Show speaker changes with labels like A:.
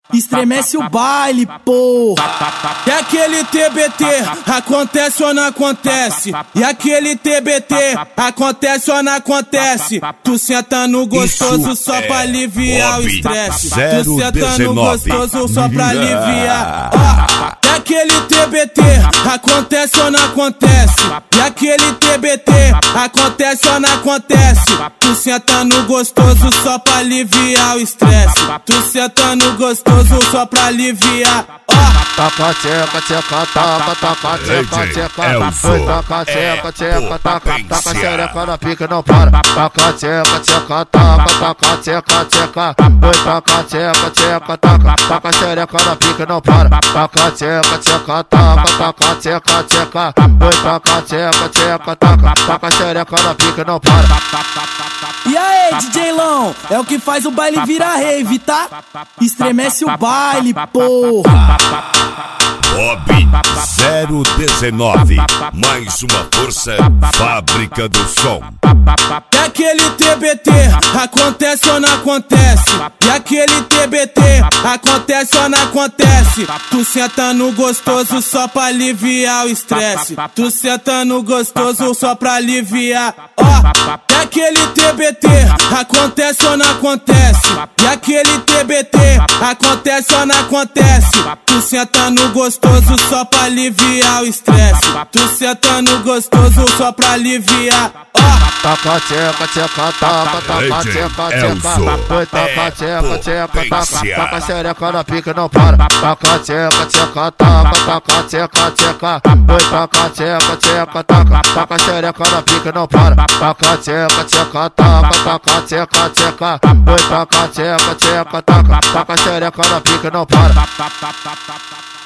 A: Estremece o baile, porra. E aquele TBT, acontece ou não acontece? E aquele TBT, acontece ou não acontece? Tu senta no gostoso só pra aliviar o estresse. Tu senta no gostoso só pra aliviar. E aquele TBT, acontece ou não acontece? E aquele TBT, acontece ou não acontece? Tu senta no gostoso só pra aliviar o estresse. Tu senta no gostoso só pra aliviar.
B: Taca tcheca, tcheca, taca, taca tcheca, tcheca. Foi taca tcheca, tcheca, taca xereca na pica não para. Taca tcheca, tcheca, taca tcheca, tcheca. Foi taca tcheca, tcheca, taca xereca na pica não para. Taca tcheca, tcheca, taca tcheca, tcheca. Foi taca tcheca, tcheca, taca xereca na pica não para.
A: E aí, DJ Lão, é o que faz o baile virar rave, tá? Estremece o baile, porra.
C: Bob 019, mais uma força, fábrica do som.
A: E aquele TBT, acontece ou não acontece? E aquele TBT, acontece ou não acontece? Tu senta no gostoso só pra aliviar o estresse. Tu senta no gostoso só pra aliviar. E aquele TBT, acontece ou não acontece? E aquele TBT, acontece ou não acontece? Tu senta no gostoso só pra aliviar o estresse. Tu senta no gostoso só pra aliviar.
B: Taca tcheca, tcheca, taca tcheca, tcheca. Foi taca tcheca, tcheca, taca xereca na pica não para. Taca tcheca, tcheca, taca tcheca, tcheca. Foi taca tcheca, tcheca, taca xereca na pica não para. Taca tcheca, tcheca, taca tcheca, tcheca. Foi taca tcheca, tcheca, taca xereca na pica não para.